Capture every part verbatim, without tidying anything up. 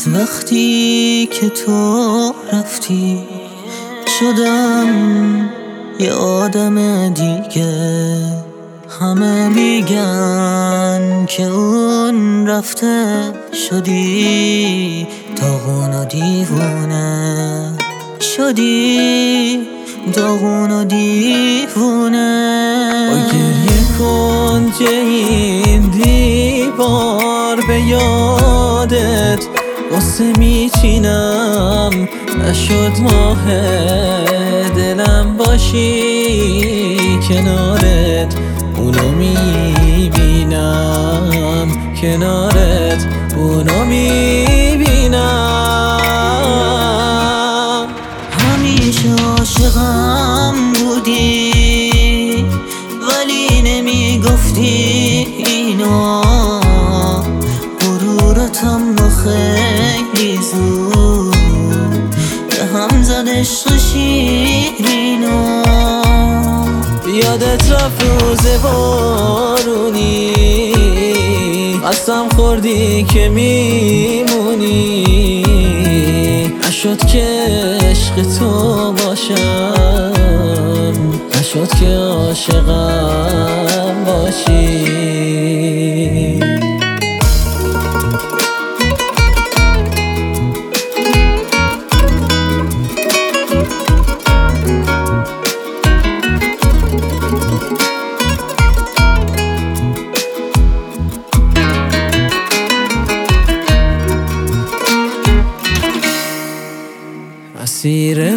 وقتی که تو رفتی شدم یه آدم دیگه. همه میگن که اون رفته شدی داغون و دیوونه، شدی داغون و دیوونه. با گریه کن که این دیوار به یادت قصه میچینم. نشد ماه دلم باشی کنارت، اونو میبینم کنارت، اونو میبینم. همیشه عاشقم بودی ولی نمیگفتی اینو، غرورتم با خیلی زود به هم زد عشق شیرینو. یادت رفت روز بارونی قسم خوردی که میمونی. نشد که عشق تو باشم، نشد که عاشقم باشی. مسیر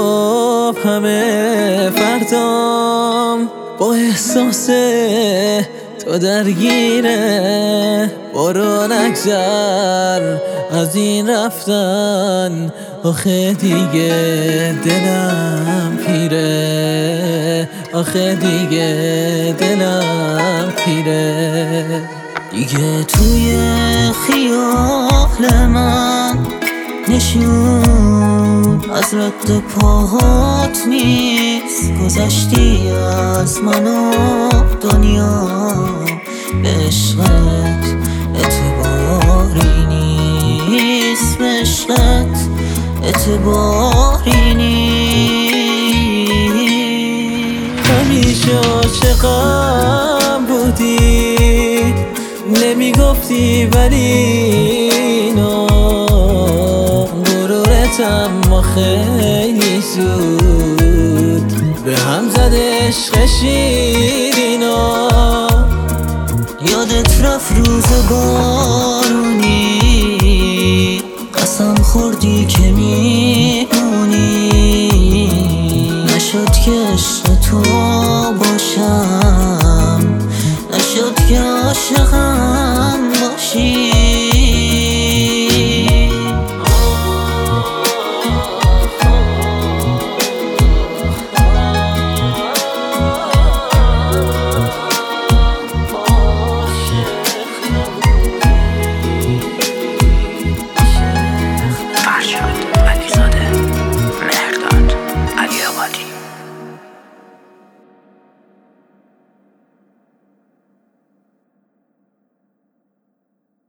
مبهم فردام با احساس تو درگیره. برو نگذر از این رفتن، آخه دیگه دلم پیره، آخه دیگه دلم پیره. دیگه توی خیال من نشون از رد پاهات نیست. گذشتی از من و دنیا، به عشقت اعتباری نیست، به عشقت اعتباری نیست. همیشه عاشقم بودی نمیگفتی ولی اینو، اما خیلی زود به هم زد عشق شیرینو. یادت رفت روز بارونی قسم خوردی که میمونی. نشد که عشق تو باشم، نشد که عاشقم باشی.